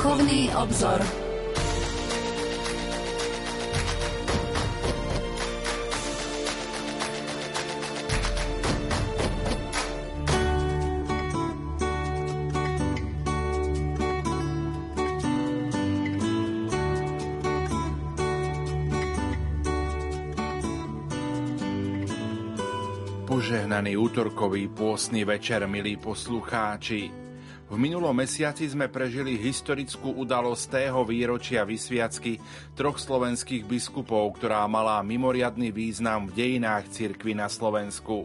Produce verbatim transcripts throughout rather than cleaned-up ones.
Duchovný obzor. Požehnaný útorkový pôstny večer, milí poslucháči. V minulom mesiaci sme prežili historickú udalosť tého výročia vysviacky troch slovenských biskupov, ktorá mala mimoriadny význam v dejinách cirkvi na Slovensku.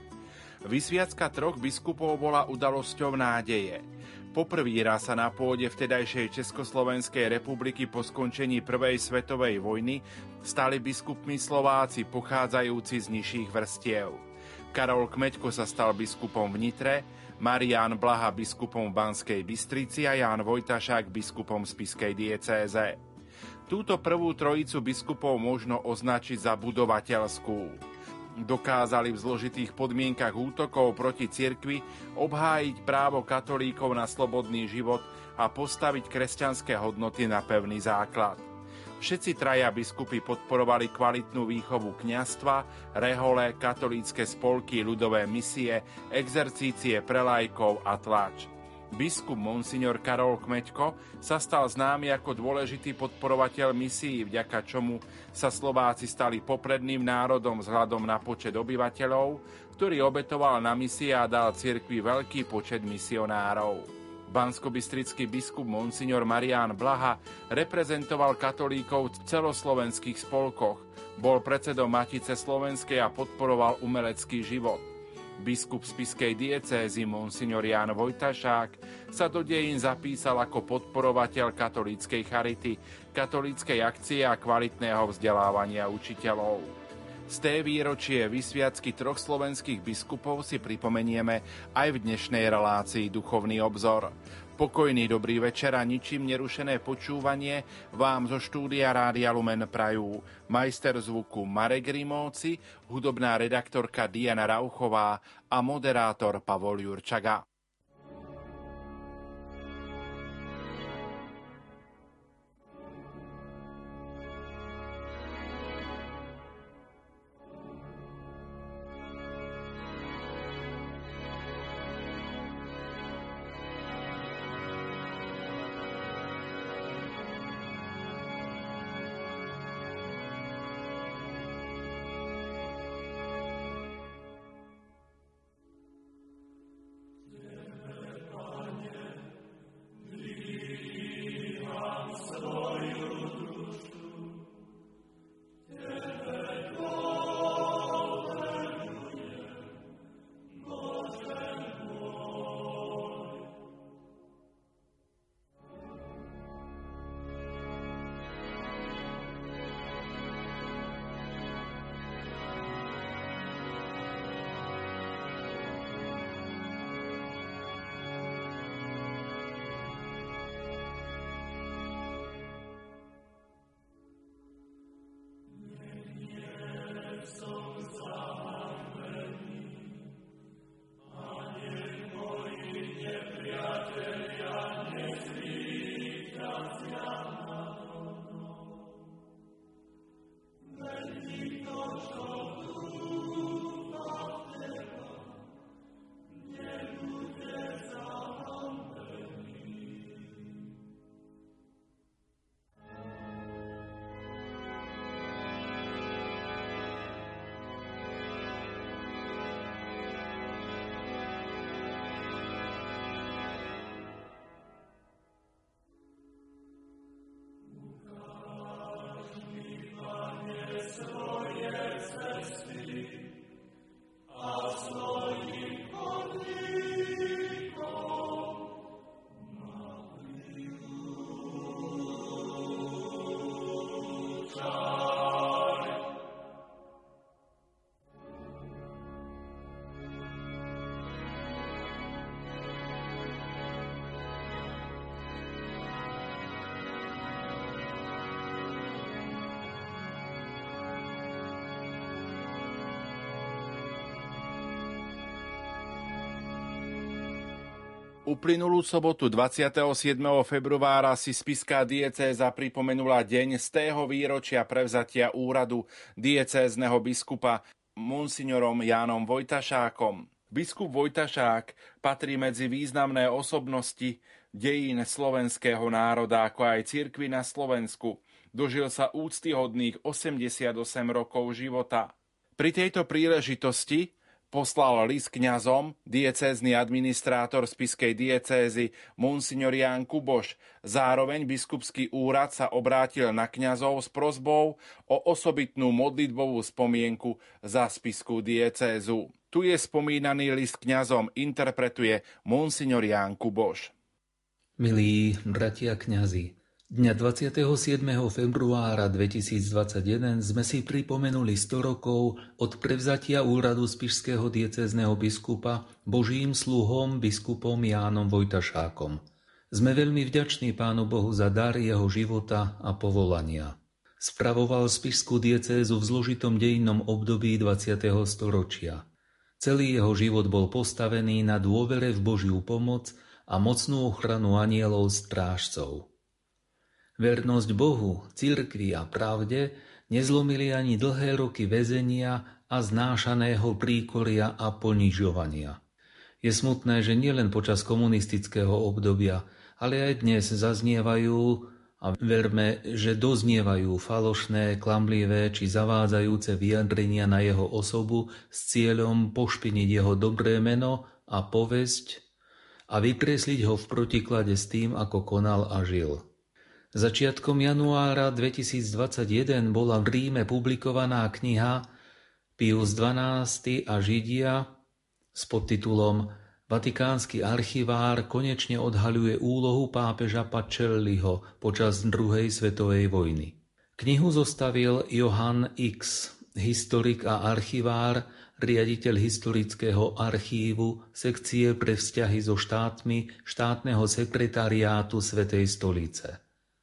Vysviacka troch biskupov bola udalosťou nádeje. Poprvý raz sa na pôde vtedajšej Československej republiky po skončení prvej svetovej vojny stali biskupmi Slováci pochádzajúci z nižších vrstiev. Karol Kmeďko sa stal biskupom v Nitre, Marián Blaha biskupom v Banskej Bystrici a Ján Vojtašák biskupom v spišskej diecéze. Túto prvú trojicu biskupov možno označiť za budovateľskú. Dokázali v zložitých podmienkach útokov proti cirkvi obhájiť právo katolíkov na slobodný život a postaviť kresťanské hodnoty na pevný základ. Všetci traja biskupy podporovali kvalitnú výchovu kňazstva, rehole, katolícke spolky, ľudové misie, exercície pre laikov a tlač. Biskup monsignor Karol Kmeďko sa stal známy ako dôležitý podporovateľ misií, vďaka čomu sa Slováci stali popredným národom vzhľadom na počet obyvateľov, ktorý obetoval na misie a dal cirkvi veľký počet misionárov. Banskobystrický biskup monsignor Marián Blaha reprezentoval katolíkov v celoslovenských spolkoch, bol predsedom Matice slovenskej a podporoval umelecký život. Biskup spišskej diecézy monsignor Ján Vojtašák sa do dejín zapísal ako podporovateľ katolíckej charity, katolíckej akcie a kvalitného vzdelávania učiteľov. Z té výročie vysviacky troch slovenských biskupov si pripomenieme aj v dnešnej relácii Duchovný obzor. Pokojný dobrý večer a ničím nerušené počúvanie vám zo štúdia Rádia Lumen prajú majster zvuku Marek Rimóci, hudobná redaktorka Diana Rauchová a moderátor Pavol Jurčaga. Yeah. Uplynulú sobotu dvadsiateho siedmeho februára si spišská diecéza pripomenula deň z tého výročia prevzatia úradu diecézneho biskupa monsignorom Jánom Vojtašákom. Biskup Vojtašák patrí medzi významné osobnosti dejín slovenského národa, ako aj cirkvi na Slovensku. Dožil sa úctyhodných osemdesiatosem rokov života. Pri tejto príležitosti poslal list kňazom diecézny administrátor spišskej diecézy monsignor Ján Kuboš. Zároveň biskupský úrad sa obrátil na kňazov s prosbou o osobitnú modlitbovú spomienku za spišskú diecézu. Tu je spomínaný list kňazom, interpretuje monsignor Ján Kuboš. Milí bratia kňazi, dňa dvadsiateho siedmeho februára dvetisícdvadsaťjeden sme si pripomenuli sto rokov od prevzatia úradu spišského diecézneho biskupa Božím sluhom biskupom Jánom Vojtašákom. Sme veľmi vďační Pánu Bohu za dar jeho života a povolania. Spravoval spišskú diecézu v zložitom dejinnom období dvadsiateho storočia. Celý jeho život bol postavený na dôvere v Božiu pomoc a mocnú ochranu anjelov strážcov. Vernosť Bohu, cirkvi a pravde nezlomili ani dlhé roky väzenia a znášaného príkoria a ponižovania. Je smutné, že nielen počas komunistického obdobia, ale aj dnes zaznievajú a verme, že doznievajú falošné, klamlivé či zavádzajúce vyjadrenia na jeho osobu s cieľom pošpiniť jeho dobré meno a povesť a vykresliť ho v protiklade s tým, ako konal a žil. Začiatkom januára dvetisícdvadsaťjeden bola v Ríme publikovaná kniha Pius dvanásty a Židia s podtitulom Vatikánsky archivár konečne odhaľuje úlohu pápeža Pacelliho počas druhej svetovej vojny. Knihu zostavil Johann X, historik a archivár, riaditeľ historického archívu sekcie pre vzťahy so štátmi štátneho sekretariátu Svätej stolice.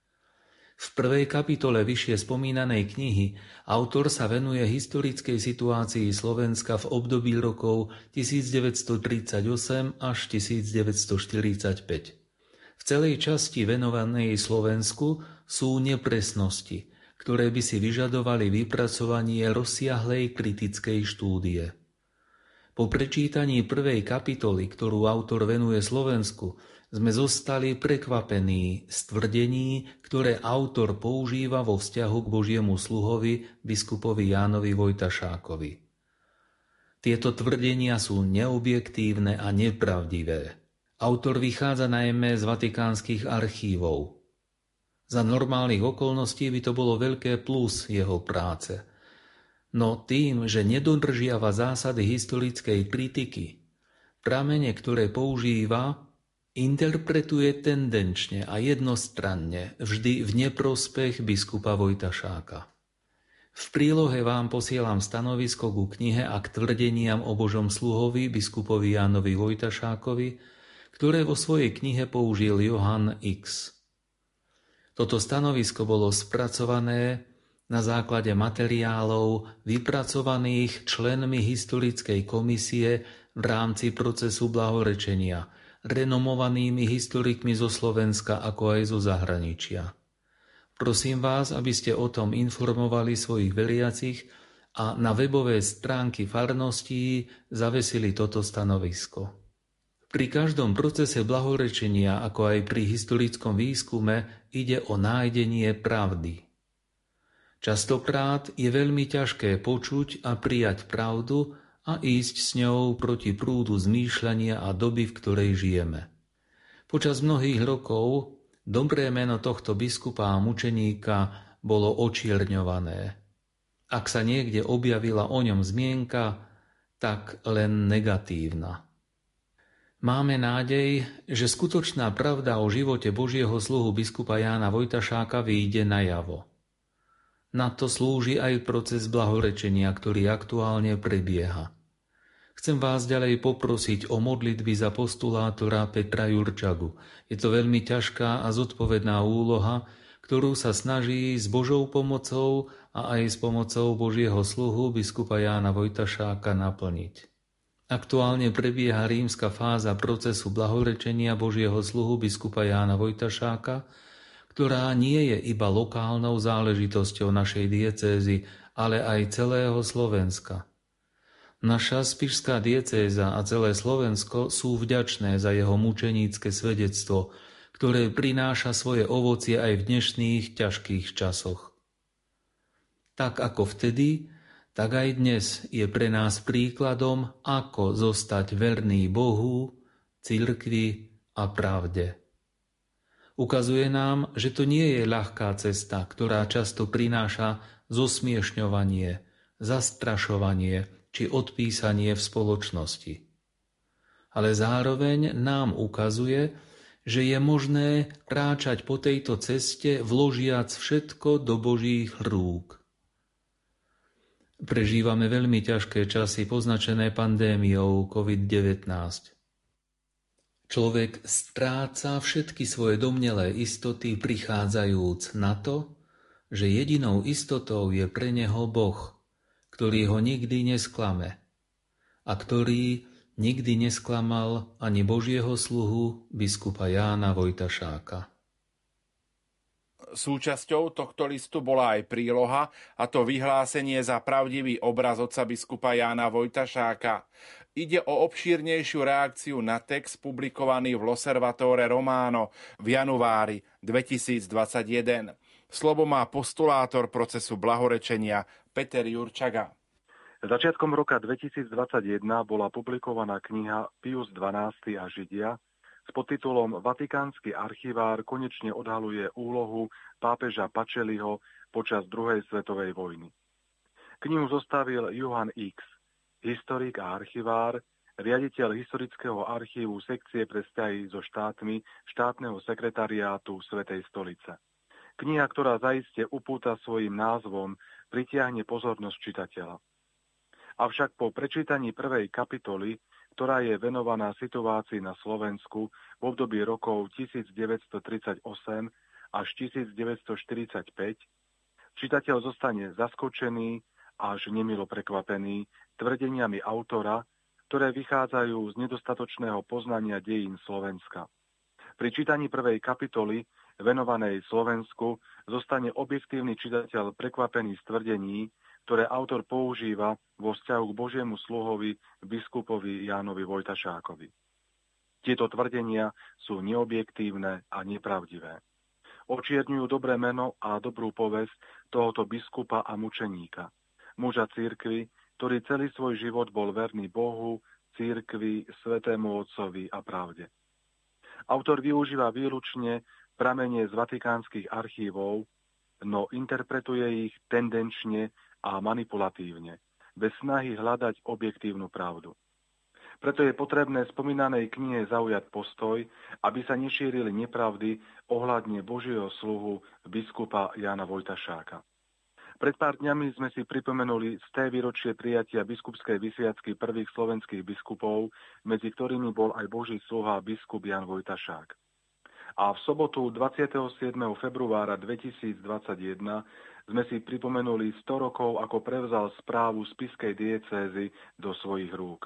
V prvej kapitole vyššie spomínanej knihy autor sa venuje historickej situácii Slovenska v období rokov tisícdeväťstotridsaťosem až tisícdeväťstoštyridsaťpäť. V celej časti venovanej Slovensku sú nepresnosti, ktoré by si vyžadovali vypracovanie rozsiahlej kritickej štúdie. Po prečítaní prvej kapitoly, ktorú autor venuje Slovensku, sme zostali prekvapení z tvrdení, ktoré autor používa vo vzťahu k Božiemu sluhovi, biskupovi Jánovi Vojtašákovi. Tieto tvrdenia sú neobjektívne a nepravdivé. Autor vychádza najmä z vatikánskych archívov. Za normálnych okolností by to bolo veľké plus jeho práce. No tým, že nedodržiava zásady historickej kritiky, pramene, ktoré používa, interpretuje tendenčne a jednostranne, vždy v neprospech biskupa Vojtašáka. V prílohe vám posielam stanovisko ku knihe a k tvrdeniam o Božom sluhovi, biskupovi Jánovi Vojtašákovi, ktoré vo svojej knihe použil Johann X. Toto stanovisko bolo spracované na základe materiálov vypracovaných členmi historickej komisie v rámci procesu blahorečenia, renomovanými historikmi zo Slovenska ako aj zo zahraničia. Prosím vás, aby ste o tom informovali svojich veriacich a na webové stránky farností zavesili toto stanovisko. Pri každom procese blahorečenia, ako aj pri historickom výskume, ide o nájdenie pravdy. Častokrát je veľmi ťažké počuť a prijať pravdu a ísť s ňou proti prúdu zmýšľania a doby, v ktorej žijeme. Počas mnohých rokov dobré meno tohto biskupa a mučeníka bolo očierňované. Ak sa niekde objavila o ňom zmienka, tak len negatívna. Máme nádej, že skutočná pravda o živote Božieho sluhu biskupa Jána Vojtašáka vyjde najavo. Na to slúži aj proces blahorečenia, ktorý aktuálne prebieha. Chcem vás ďalej poprosiť o modlitby za postulátora Petra Jurčagu. Je to veľmi ťažká a zodpovedná úloha, ktorú sa snaží s Božou pomocou a aj s pomocou Božieho sluhu biskupa Jána Vojtašáka naplniť. Aktuálne prebieha rímska fáza procesu blahorečenia Božieho sluhu biskupa Jána Vojtašáka, ktorá nie je iba lokálnou záležitosťou našej diecézy, ale aj celého Slovenska. Naša spišská diecéza a celé Slovensko sú vďačné za jeho mučenícke svedectvo, ktoré prináša svoje ovocie aj v dnešných ťažkých časoch. Tak ako vtedy, tak aj dnes je pre nás príkladom, ako zostať verný Bohu, cirkvi a pravde. Ukazuje nám, že to nie je ľahká cesta, ktorá často prináša zosmiešňovanie, zastrašovanie či odpísanie v spoločnosti. Ale zároveň nám ukazuje, že je možné kráčať po tejto ceste, vložiac všetko do Božích rúk. Prežívame veľmi ťažké časy poznačené pandémiou covid devätnásť. Človek stráca všetky svoje domnelé istoty, prichádzajúc na to, že jedinou istotou je pre neho Boh, ktorý ho nikdy nesklame a ktorý nikdy nesklamal ani Božieho sluhu biskupa Jána Vojtašáka. Súčasťou tohto listu bola aj príloha, a to vyhlásenie za pravdivý obraz otca biskupa Jána Vojtašáka. Ide o obšírnejšiu reakciu na text publikovaný v L'Osservatore Romano v januári dvetisícdvadsaťjeden. Slovo má postulátor procesu blahorečenia Peter Jurčaga. Začiatkom roka dvetisícdvadsaťjeden bola publikovaná kniha Pius dvanásty a Židia s podtitulom Vatikánsky archivár konečne odhaluje úlohu pápeža Pacelliho počas druhej svetovej vojny. Knihu zostavil Johann X, historik a archivár, riaditeľ historického archívu sekcie pre vzťahy so štátmi štátneho sekretariátu Svätej stolice. Kniha, ktorá zaiste upúta svojim názvom, pritiahne pozornosť čitateľa. Avšak po prečítaní prvej kapitoly, ktorá je venovaná situácii na Slovensku v období rokov devätnásťtridsaťosem až devätnásťštyridsaťpäť, čitateľ zostane zaskočený až nemilo prekvapený tvrdeniami autora, ktoré vychádzajú z nedostatočného poznania dejín Slovenska. Pri čítaní prvej kapitoly venovanej Slovensku zostane objektívny čitateľ prekvapený z tvrdení, ktoré autor používa vo vzťahu k Božiemu sluhovi biskupovi Jánovi Vojtašákovi. Tieto tvrdenia sú neobjektívne a nepravdivé. Očierňujú dobré meno a dobrú povesť tohoto biskupa a mučeníka, muža cirkvi, ktorý celý svoj život bol verný Bohu, cirkvi, Svätému Otcovi a pravde. Autor využíva výlučne pramene z vatikánskych archívov, no interpretuje ich tendenčne a manipulatívne, bez snahy hľadať objektívnu pravdu. Preto je potrebné spomínanej knihe zaujať postoj, aby sa nešírili nepravdy ohľadne Božieho sluhu biskupa Jána Vojtašáka. Pred pár dňami sme si pripomenuli sté výročie prijatia biskupskej vysviacky prvých slovenských biskupov, medzi ktorými bol aj Boží sluha biskup Ján Vojtašák. A v sobotu dvadsiateho siedmeho februára dvetisícdvadsaťjeden sme si pripomenuli sto rokov, ako prevzal správu spišskej diecézy do svojich rúk.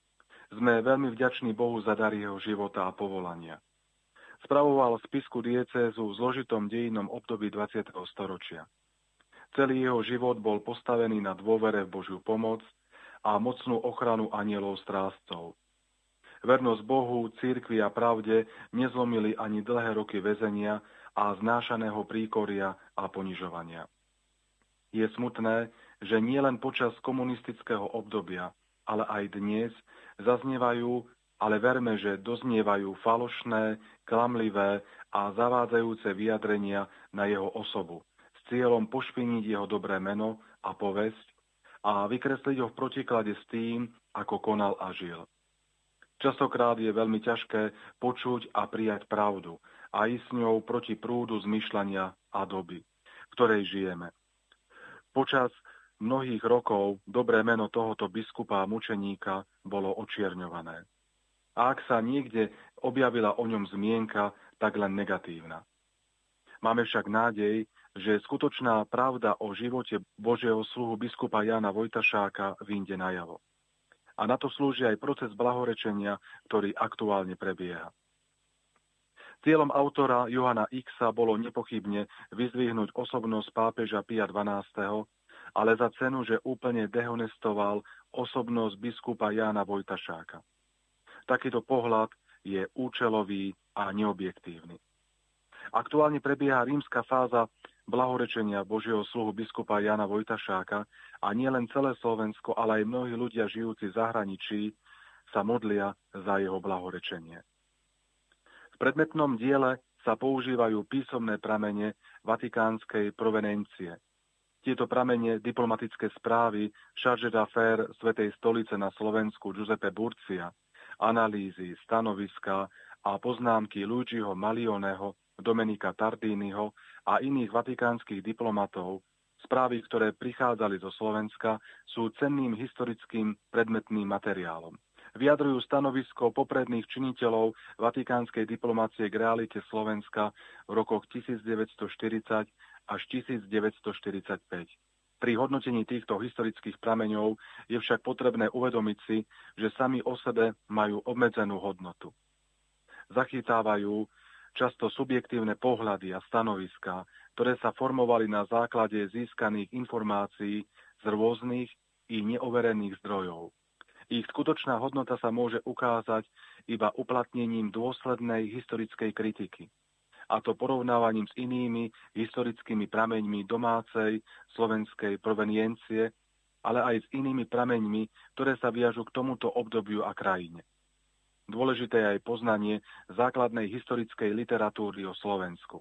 Sme veľmi vďační Bohu za dar jeho života a povolania. Spravoval spišskú diecézu v zložitom dejinnom období dvadsiateho storočia. Celý jeho život bol postavený na dôvere v Božiu pomoc a mocnú ochranu anjelov strážcov. Vernosť Bohu, cirkvi a pravde nezlomili ani dlhé roky väzenia a znášaného príkoria a ponižovania. Je smutné, že nielen počas komunistického obdobia, ale aj dnes zaznievajú, ale verme, že doznievajú falošné, klamlivé a zavádzajúce vyjadrenia na jeho osobu s cieľom pošpiniť jeho dobré meno a povesť a vykresliť ho v protiklade s tým, ako konal a žil. Častokrát je veľmi ťažké počuť a prijať pravdu a ísť s ňou proti prúdu zmýšľania a doby, v ktorej žijeme. Počas mnohých rokov dobré meno tohoto biskupa a mučeníka bolo očierňované. A ak sa niekde objavila o ňom zmienka, tak len negatívna. Máme však nádej, že skutočná pravda o živote Božieho sluhu biskupa Jána Vojtašáka vyjde najavo. A na to slúži aj proces blahorečenia, ktorý aktuálne prebieha. Cieľom autora Johana Ixa bolo nepochybne vyzdvihnúť osobnosť pápeža Pia dvanásteho, ale za cenu, že úplne dehonestoval osobnosť biskupa Jána Vojtašáka. Takýto pohľad je účelový a neobjektívny. Aktuálne prebieha rímska fáza blahorečenia Božieho sluhu biskupa Jána Vojtašáka a nielen celé Slovensko, ale aj mnohí ľudia žijúci v zahraničí sa modlia za jeho blahorečenie. V predmetnom diele sa používajú písomné pramene vatikánskej provenencie. Tieto pramene diplomatické správy charge d'affaires Svätej stolice na Slovensku Giuseppe Burcia, analýzy, stanoviska a poznámky Luigiho Malioneho, Domenika Tardiniho a iných vatikánskych diplomatov, správy, ktoré prichádzali zo Slovenska, sú cenným historickým predmetným materiálom. Vyjadrujú stanovisko popredných činiteľov vatikánskej diplomácie k realite Slovenska v rokoch tisícdeväťstoštyridsať až tisícdeväťstoštyridsaťpäť. Pri hodnotení týchto historických prameňov je však potrebné uvedomiť si, že sami o sebe majú obmedzenú hodnotu. Zachytávajú často subjektívne pohľady a stanoviská, ktoré sa formovali na základe získaných informácií z rôznych i neoverených zdrojov. Ich skutočná hodnota sa môže ukázať iba uplatnením dôslednej historickej kritiky, a to porovnávaním s inými historickými prameňmi domácej slovenskej proveniencie, ale aj s inými prameňmi, ktoré sa viažu k tomuto obdobiu a krajine. Dôležité je aj poznanie základnej historickej literatúry o Slovensku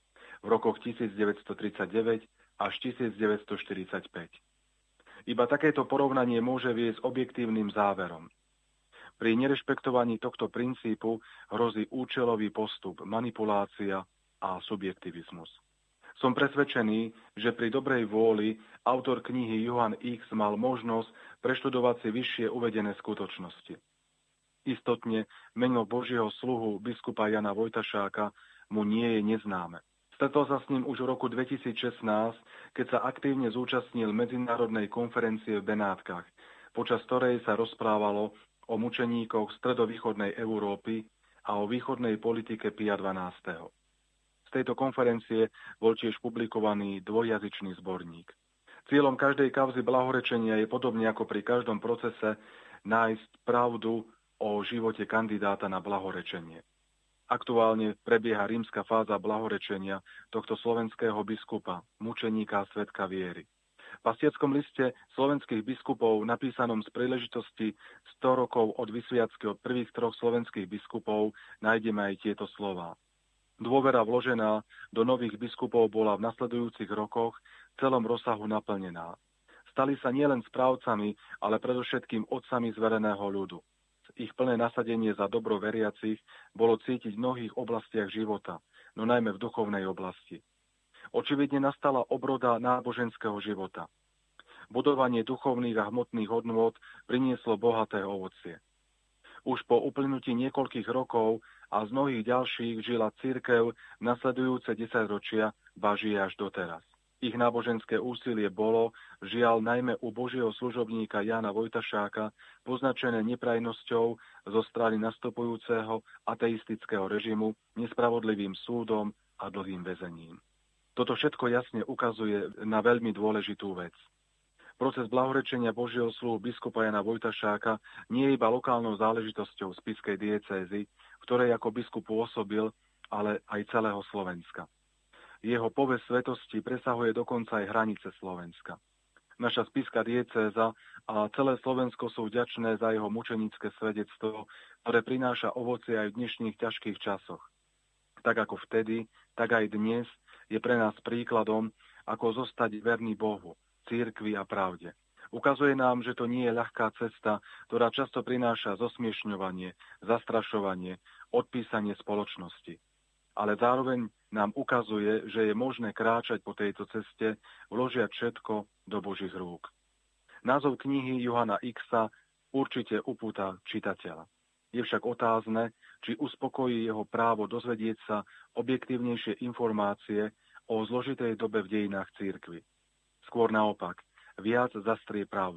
v rokoch tisícdeväťstotridsaťdeväť až tisícdeväťstoštyridsaťpäť. Iba takéto porovnanie môže viesť objektívnym záverom. Pri nerešpektovaní tohto princípu hrozí účelový postup, manipulácia a subjektivizmus. Som presvedčený, že pri dobrej vôli autor knihy Johan X mal možnosť preštudovať si vyššie uvedené skutočnosti. Istotne meno Božieho sluhu biskupa Jana Vojtašáka mu nie je neznáme. Stretol sa s ním už v roku dvetisícšestnásť, keď sa aktívne zúčastnil medzinárodnej konferencie v Benátkach, počas ktorej sa rozprávalo o mučeníkoch stredovýchodnej Európy a o východnej politike Pia dvanásteho. Z tejto konferencie bol tiež publikovaný dvojjazyčný zborník. Cieľom každej kauzy blahorečenia je podobne ako pri každom procese nájsť pravdu o živote kandidáta na blahorečenie. Aktuálne prebieha rímska fáza blahorečenia tohto slovenského biskupa, mučeníka a svedka viery. V pastieckom liste slovenských biskupov, napísanom z príležitosti sto rokov od vysviacky od prvých troch slovenských biskupov, nájdeme aj tieto slová. Dôvera vložená do nových biskupov bola v nasledujúcich rokoch v celom rozsahu naplnená. Stali sa nielen správcami, ale predovšetkým otcami zvereného ľudu. Ich plné nasadenie za dobro veriacich bolo cítiť v mnohých oblastiach života, no najmä v duchovnej oblasti. Očividne nastala obroda náboženského života. Budovanie duchovných a hmotných hodnôt prinieslo bohaté ovocie. Už po uplynutí niekoľkých rokov a z mnohých ďalších žila cirkev nasledujúce desaťročia, ba žije až doteraz. Ich náboženské úsilie bolo, žiaľ najmä u Božieho služobníka Jána Vojtašáka, poznačené neprajnosťou zo strany nastupujúceho ateistického režimu, nespravodlivým súdom a dlhým väzením. Toto všetko jasne ukazuje na veľmi dôležitú vec. Proces blahorečenia Božieho sluhu biskupa Jána Vojtašáka nie je iba lokálnou záležitosťou spišskej diecézy, v ktorej ako biskup pôsobil, ale aj celého Slovenska. Jeho povesť svetosti presahuje dokonca aj hranice Slovenska. Naša spišská diecéza a celé Slovensko sú vďačné za jeho mučenické svedectvo, ktoré prináša ovocie aj v dnešných ťažkých časoch. Tak ako vtedy, tak aj dnes je pre nás príkladom, ako zostať verný Bohu, cirkvi a pravde. Ukazuje nám, že to nie je ľahká cesta, ktorá často prináša zosmiešňovanie, zastrašovanie, odpísanie spoločnosti. Ale zároveň nám ukazuje, že je možné kráčať po tejto ceste, vložiať všetko do Božích rúk. Názov knihy Johana Ixa určite upúta čitateľa. Je však otázne, či uspokojí jeho právo dozvedieť sa objektívnejšie informácie o zložitej dobe v dejinách cirkvi. Skôr naopak, viac zastrie pravdu.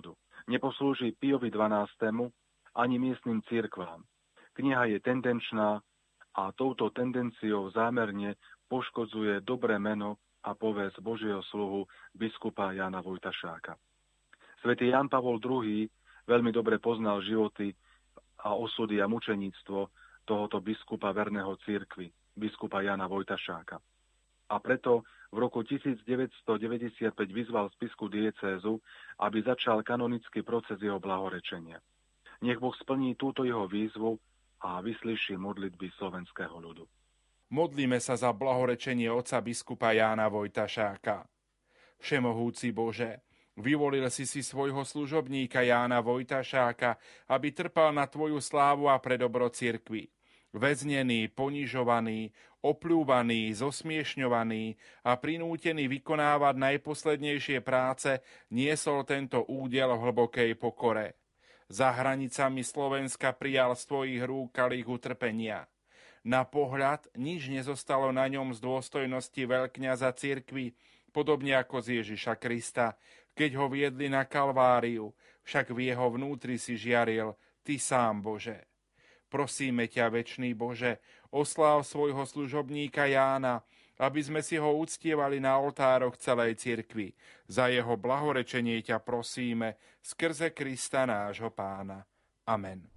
neposlúži Piovi dvanástému ani miestnym cirkvám. Kniha je tendenčná a touto tendenciou zámerne poškodzuje dobré meno a povesť Božieho sluhu biskupa Jána Vojtašáka. Svätý Ján Pavol druhý. Veľmi dobre poznal životy a osudy a mučeníctvo tohoto biskupa verného cirkvi, biskupa Jána Vojtašáka. A preto v roku tisícdeväťstodeväťdesiatpäť vyzval spisku diecézu, aby začal kanonický proces jeho blahorečenia. Nech Boh splní túto jeho výzvu a vyslíši modlitby slovenského ľudu. Modlíme sa za blahorečenie otca biskupa Jána Vojtašáka. Všemohúci Bože, vyvolil si si svojho služobníka Jána Vojtašáka, aby trpal na tvoju slávu a pre dobro cirkvi. Väznený, ponižovaný, opľúvaný, zosmiešňovaný a prinútený vykonávať najposlednejšie práce, niesol tento údel v hlbokej pokore. Za hranicami Slovenska prijal z tvojich rúk kalich utrpenia. Na pohľad nič nezostalo na ňom z dôstojnosti veľkňaza cirkvi, podobne ako z Ježiša Krista, keď ho viedli na Kalváriu, však v jeho vnútri si žiaril ty sám, Bože. Prosíme ťa, večný Bože, osláv svojho služobníka Jána, aby sme si ho uctievali na oltároch celej cirkvi. Za jeho blahorečenie ťa prosíme, skrze Krista nášho Pána. Amen.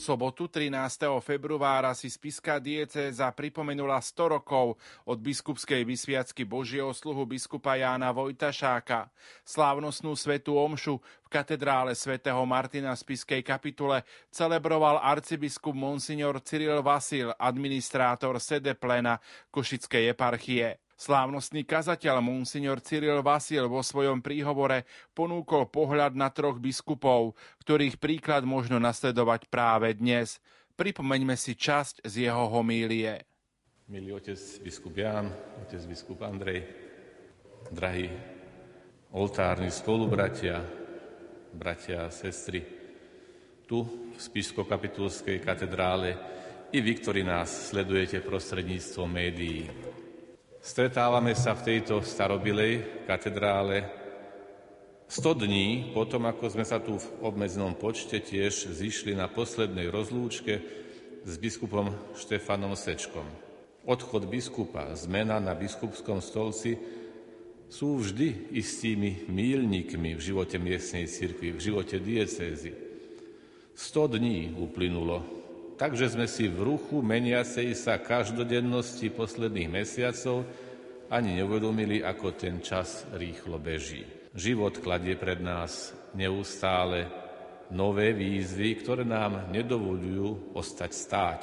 sobotu trinásteho februára si spišská diecéza pripomenula sto rokov od biskupskej vysviacky Božieho sluhu biskupa Jána Vojtašáka. Slávnostnú svätú omšu v katedrále svätého Martina v spišskej kapitule celebroval arcibiskup monsignor Cyril Vasil, administrátor sedeplena Košickej eparchie. Slávnostný kazateľ monsignor Cyril Vasil vo svojom príhovore ponúkol pohľad na troch biskupov, ktorých príklad možno nasledovať práve dnes. Pripomeňme si časť z jeho homílie. Milý otec biskup Ján, otec biskup Andrej, drahí oltárni spolubratia, bratia a sestry, tu v Spišsko-kapitulskej katedrále i vy, ktorí nás sledujete prostredníctvom médií. Stretávame sa v tejto starobilej katedrále sto dní potom, ako sme sa tu v obmedzenom počte tiež zišli na poslednej rozlúčke s biskupom Štefanom Sečkom. Odchod biskupa, zmena na biskupskom stolci sú vždy istými míľnikmi v živote miestnej cirkvi, v živote diecézy. sto dní uplynulo. Takže sme si v ruchu meniacej sa každodennosti posledných mesiacov ani neuvedomili, ako ten čas rýchlo beží. Život kladie pred nás neustále nové výzvy, ktoré nám nedovoľujú ostať stáť.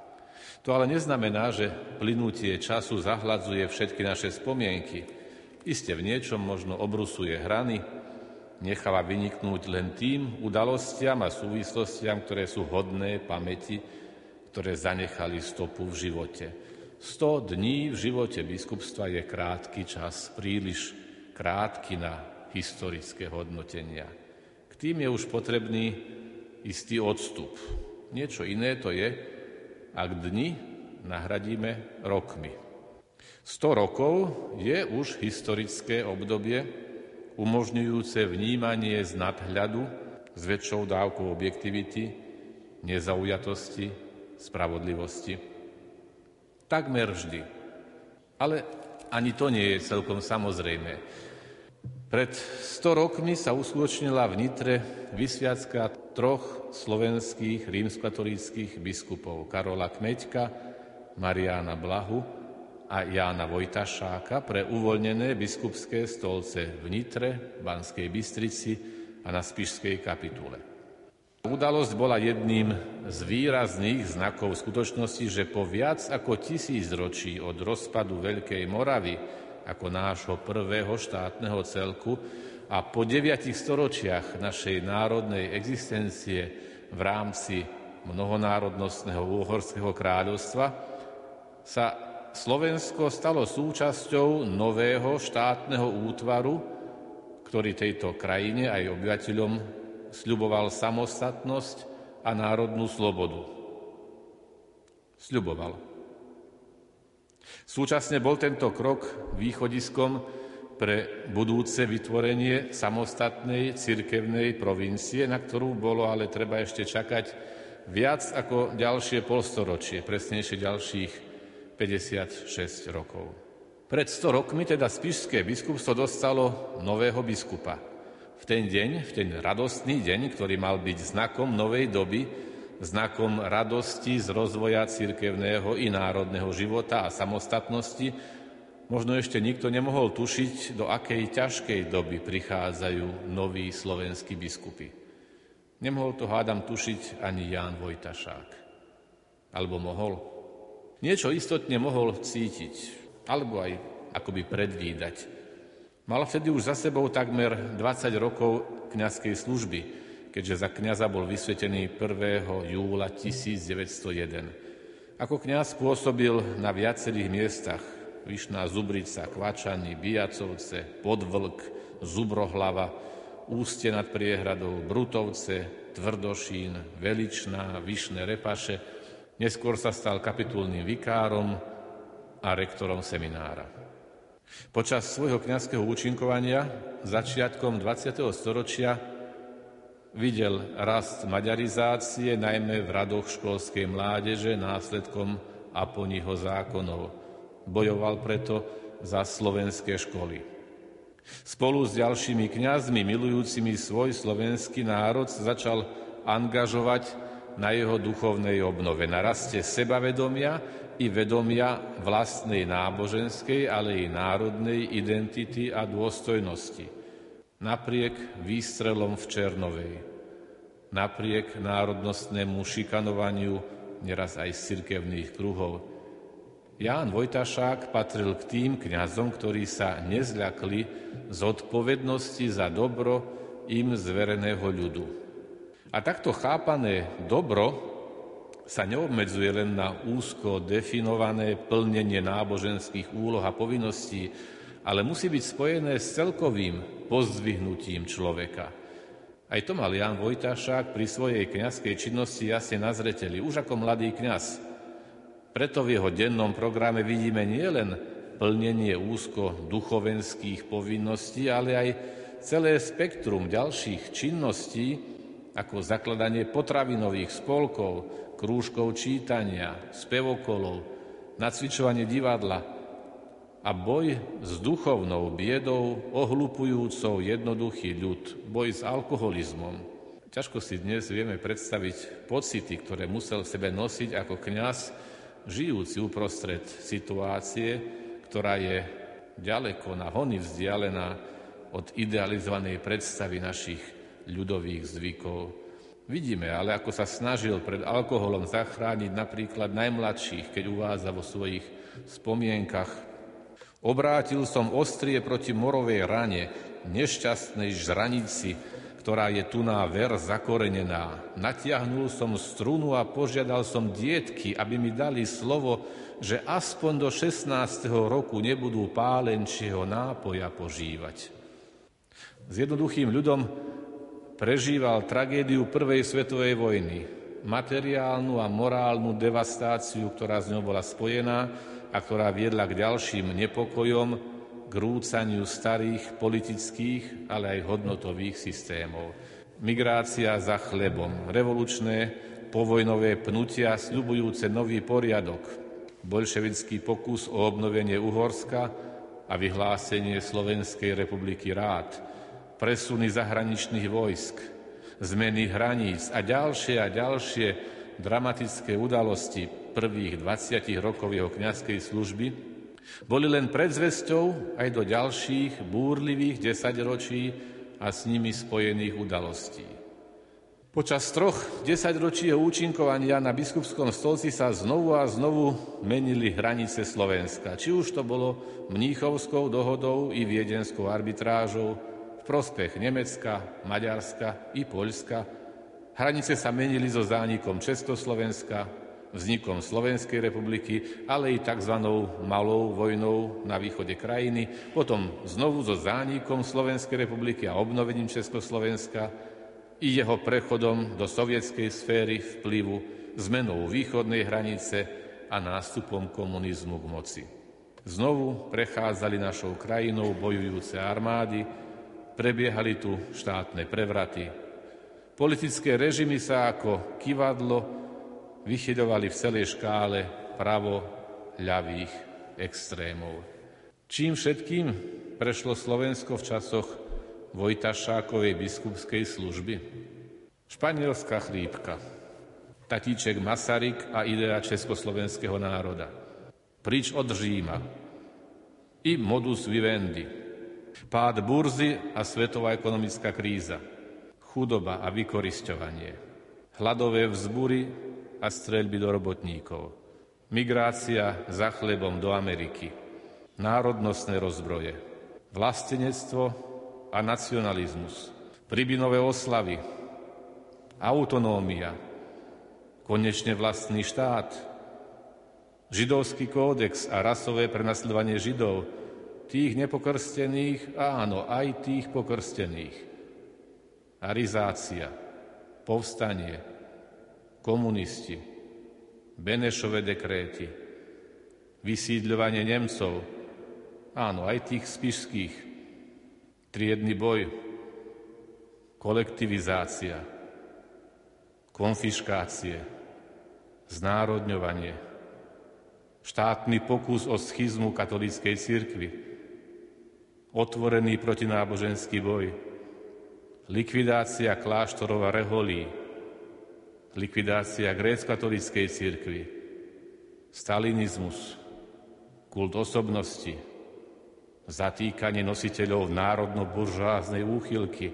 To ale neznamená, že plynutie času zahladzuje všetky naše spomienky. Iste v niečom možno obrusuje hrany, necháva vyniknúť len tým udalostiam a súvislostiam, ktoré sú hodné pamäti, ktoré zanechali stopu v živote. Sto dní v živote biskupstva je krátky čas, príliš krátky na historické hodnotenia. K tým je už potrebný istý odstup. Niečo iné to je, ak dni nahradíme rokmi. Sto rokov je už historické obdobie, umožňujúce vnímanie z nadhľadu s väčšou dávkou objektivity, nezaujatosti, spravodlivosti. Takmer vždy. Ale ani to nie je celkom samozrejmé. Pred sto rokmi sa uskutočnila v Nitre vysviacka troch slovenských rímskokatolíckych biskupov, Karola Kmeďka, Mariána Blahu a Jána Vojtašáka pre uvoľnené biskupské stolce v Nitre, Banskej Bystrici a na spišskej kapitule. Udalosť bola jedným z výrazných znakov skutočnosti, že po viac ako tisícročí od rozpadu Veľkej Moravy ako nášho prvého štátneho celku a po deviatich storočiach našej národnej existencie v rámci mnohonárodnostného Uhorského kráľovstva sa Slovensko stalo súčasťou nového štátneho útvaru, ktorý tejto krajine aj obyvateľom sľuboval samostatnosť a národnú slobodu. Sľuboval. Súčasne bol tento krok východiskom pre budúce vytvorenie samostatnej cirkevnej provincie, na ktorú bolo ale treba ešte čakať viac ako ďalšie polstoročie, presnejšie ďalších päťdesiatšesť rokov. Pred sto rokmi teda spišské biskupstvo dostalo nového biskupa. V ten deň, v ten radostný deň, ktorý mal byť znakom novej doby, znakom radosti z rozvoja cirkevného i národného života a samostatnosti, možno ešte nikto nemohol tušiť, do akej ťažkej doby prichádzajú noví slovenskí biskupy. Nemohol to, hádam, tušiť ani Ján Vojtašák. Alebo mohol? Niečo istotne mohol cítiť, alebo aj akoby predvídať. Mal vtedy už za sebou takmer dvadsať rokov kňazskej služby, keďže za kňaza bol vysvetený prvého júla tisícdeväťsto jeden. Ako kňaz pôsobil na viacerých miestach: Vyšná Zubrica, Kvačany, Bijacovce, Podvlk, Zubrohlava, Ústie nad Priehradou, Brutovce, Tvrdošín, Veličná, Vyšné Repaše. Neskôr sa stal kapitulným vikárom a rektorom seminára. Počas svojho kňazského účinkovania začiatkom dvadsiateho storočia videl rast maďarizácie, najmä v radoch školskej mládeže následkom Aponiho zákonov. Bojoval preto za slovenské školy. Spolu s ďalšími kňazmi milujúcimi svoj slovenský národ začal angažovať na jeho duchovnej obnove, na raste sebavedomia i vedomia vlastnej náboženskej, ale i národnej identity a dôstojnosti. Napriek výstrelom v Černovej, napriek národnostnému šikanovaniu, neraz aj z cirkevných kruhov, Ján Vojtašák patril k tým kňazom, ktorí sa nezľakli zodpovednosti za dobro im zvereného ľudu. A takto chápané dobro sa neobmedzuje len na úzko definované plnenie náboženských úloh a povinností, ale musí byť spojené s celkovým pozdvihnutím človeka. Aj to mal Ján Vojtašák pri svojej kňazskej činnosti jasne na zreteli, už ako mladý kňaz. Preto v jeho dennom programe vidíme nielen plnenie úzko duchovenských povinností, ale aj celé spektrum ďalších činností, ako zakladanie potravinových spolkov, krúžkov čítania, spevokolov, nacvičovanie divadla a boj s duchovnou biedou, ohľupujúcou jednoduchý ľud, boj s alkoholizmom. Ťažko si dnes vieme predstaviť pocity, ktoré musel v sebe nosiť ako kňaz, žijúci uprostred situácie, ktorá je ďaleko na hony vzdialená od idealizovanej predstavy našich ľudových zvykov. Vidíme ale, ako sa snažil pred alkoholom zachrániť napríklad najmladších, keď uvádza vo svojich spomienkach: Obrátil som ostrie proti morovej rane, nešťastnej žranici, ktorá je tu na ver zakorenená. Natiahnul som strunu a požiadal som dietky, aby mi dali slovo, že aspoň do šestnásteho roku nebudú pálenčieho nápoja požívať. S jednoduchým ľudom prežíval tragédiu prvej svetovej vojny, materiálnu a morálnu devastáciu, ktorá s ňou bola spojená a ktorá viedla k ďalším nepokojom, k rúcaniu starých politických, ale aj hodnotových systémov. Migrácia za chlebom, revolučné povojnové pnutia sľubujúce nový poriadok, bolševický pokus o obnovenie Uhorska a vyhlásenie Slovenskej republiky rád, presuny zahraničných vojsk, zmeny hraníc a ďalšie a ďalšie dramatické udalosti prvých dvadsiatich rokov jeho kňazskej služby boli len predzvesťou aj do ďalších búrlivých desaťročí a s nimi spojených udalostí. Počas troch desaťročí účinkovania na biskupskom stolci sa znovu a znovu menili hranice Slovenska. Či už to bolo Mníchovskou dohodou i viedenskou arbitrážou v prospech Nemecka, Maďarska i Poľska. Hranice sa menili so zánikom Československa, vznikom Slovenskej republiky, ale i tzv. Malou vojnou na východe krajiny, potom znovu so zánikom Slovenskej republiky a obnovením Československa i jeho prechodom do sovietskej sféry vplyvu, zmenou východnej hranice a nástupom komunizmu k moci. Znovu prechádzali našou krajinou bojujúce armády, prebiehali tu štátne prevraty. Politické režimy sa ako kivadlo vychyľovali v celej škále pravo-ľavých extrémov. Čím všetkým prešlo Slovensko v časoch Vojtašákovej biskupskej služby? Španielská chrípka, tatíček Masaryk a idea československého národa, pryč od Říma i modus vivendi, pád burzy a svetová ekonomická kríza, chudoba a vykorisťovanie, hladové vzbury a streľby do robotníkov, migrácia za chlebom do Ameriky, národnostné rozbroje, vlastenectvo a nacionalizmus, Pribinové oslavy, autonómia, konečne vlastný štát, židovský kódex a rasové prenasledovanie židov, tých nepokrstených, áno, aj tých pokrstených, arizácia, povstanie, komunisti, Benešové dekréty, vysídľovanie Nemcov, áno, aj tých spišských, triedny boj, kolektivizácia, konfiškácie, znárodňovanie, štátny pokus o schizmu katolíckej cirkvi, otvorený protináboženský boj, likvidácia kláštorov a reholí, likvidácia grécko-katolíckej cirkvi, stalinizmus, kult osobnosti, zatýkanie nositeľov národno-buržoáznej úchylky,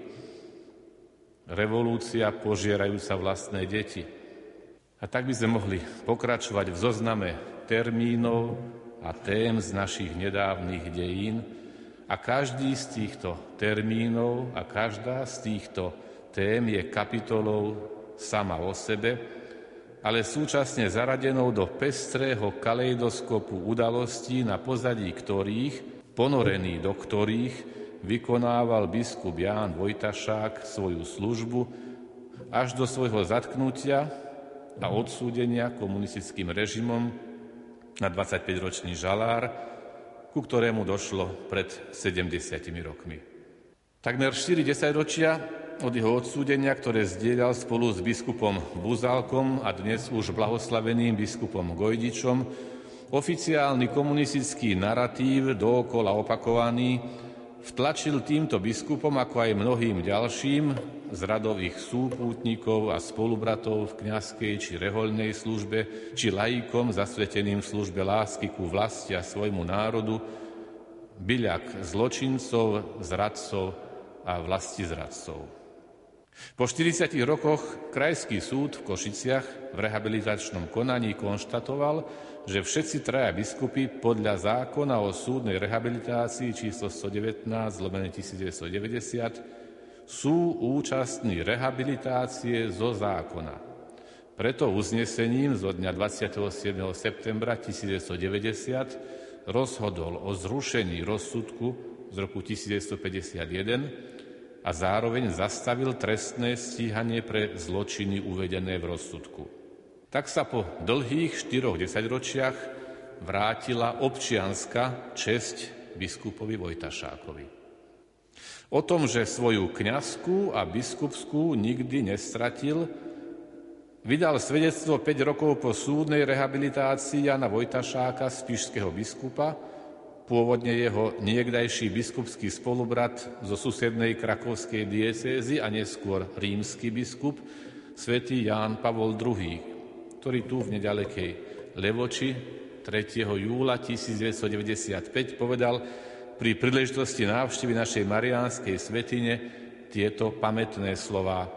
revolúcia požierajúca vlastné deti. A tak by sme mohli pokračovať v zozname termínov a tém z našich nedávnych dejín. A každý z týchto termínov a každá z týchto tém je kapitolou sama o sebe, ale súčasne zaradenou do pestrého kaleidoskopu udalostí, na pozadí ktorých, ponorený do ktorých, vykonával biskup Ján Vojtašák svoju službu až do svojho zatknutia a odsúdenia komunistickým režimom na dvadsaťpäťročný žalár, ku ktorému došlo pred sedemdesiatimi rokmi. Takmer štyri desaťročia od jeho odsúdenia, ktoré zdieľal spolu s biskupom Buzálkom a dnes už blahoslaveným biskupom Gojdičom, oficiálny komunistický naratív dookola opakovaný vtlačil týmto biskupom, ako aj mnohým ďalším z radových súpútnikov a spolubratov v kňazskej či rehoľnej službe, či laikom zasveteným v službe lásky ku vlasti a svojmu národu, byľak zločincov, zradcov a vlastizradcov. Po štyridsiatich rokoch Krajský súd v Košiciach v rehabilitačnom konaní konštatoval, že všetci traja biskupy podľa zákona o súdnej rehabilitácii číslo stodevätnásť lomeno devätnásťstodeväťdesiat sú účastní rehabilitácie zo zákona. Preto uznesením zo dňa dvadsiateho siedmeho septembra devätnásťstodeväťdesiat rozhodol o zrušení rozsudku z roku devätnásťstopäťdesiatjeden a zároveň zastavil trestné stíhanie pre zločiny uvedené v rozsudku. Tak sa po dlhých štyroch desaťročiach vrátila občianska česť biskupovi Vojtašákovi. O tom, že svoju kňazskú a biskupskú nikdy nestratil, vydal svedectvo päť rokov po súdnej rehabilitácii Jána Vojtašáka, spišského biskupa, pôvodne jeho niekdajší biskupský spolubrat zo susednej krakovskej diecézy a neskôr rímsky biskup, svätý Ján Pavol druhý, ktorý tu v nedalekej Levoči tretieho júla tisícdeväťstodeväťdesiatpäť povedal pri príležitosti návštevy našej mariánskej svätyne tieto pamätné slová.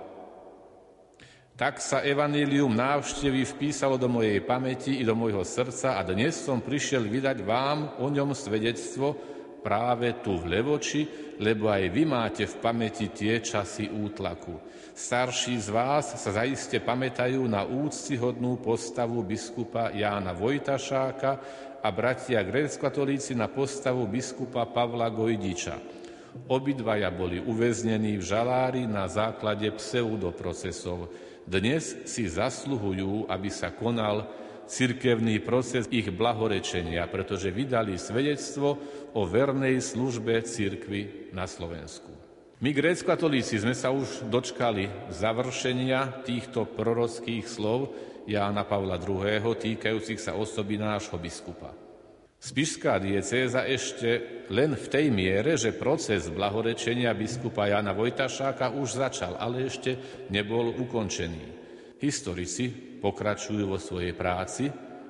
Tak sa evanjelium návštevy vpísalo do mojej pamäti i do môjho srdca a dnes som prišiel vydať vám o ňom svedectvo práve tu v Levoči, lebo aj vy máte v pamäti tie časy útlaku. Starší z vás sa zaiste pamätajú na úctyhodnú postavu biskupa Jána Vojtašáka a bratia gréckokatolíci na postavu biskupa Pavla Gojdiča. Obidvaja boli uväznení v žalári na základe pseudoprocesov. Dnes si zasluhujú, aby sa konal cirkevný proces ich blahorečenia, pretože vydali svedectvo o vernej službe cirkvi na Slovensku. My, gréckokatolíci, sme sa už dočkali završenia týchto prorockých slov Jána Pavla druhého. týkajúcich sa osoby nášho biskupa. Spišská diecéza ešte len v tej miere, že proces blahorečenia biskupa Jána Vojtašáka už začal, ale ešte nebol ukončený. Historici pokračujú vo svojej práci,